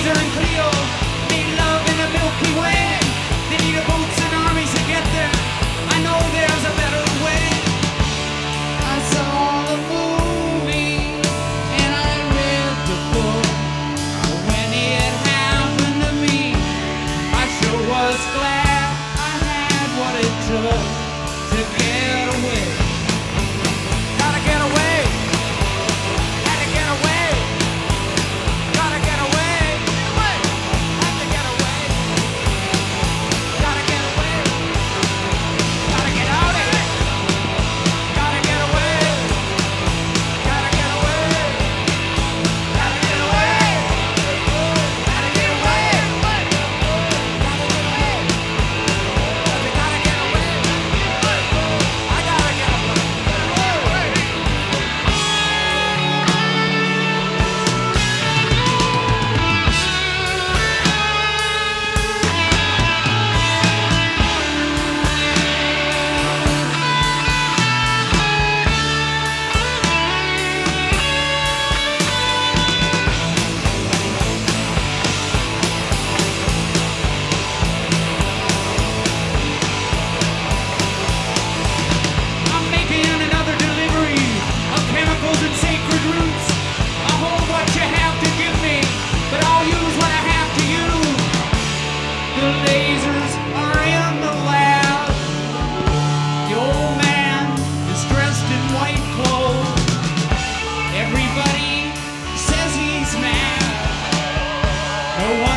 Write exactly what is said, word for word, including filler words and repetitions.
Caesar and Cleo made love in the Milky Way. They need a boats and armies to get there. I know there's a better way. I saw the movie and I read the book. When it happened to me, I sure was glad I had what it took to get away. Gotta get away. Had to get away. Gotta get away. Had to get away. Gotta get away. Gotta get out of here. Gotta get away. Gotta get away. Gotta get away. Gotta get away. Gotta get away. Gotta get away. I gotta get away. I'm making another delivery of chemicals and sacred roots. I'll hold what you have to give me, but I'll use what I have to use. The lasers are in the lab. The old man is dressed in white clothes. Everybody says he's mad. No one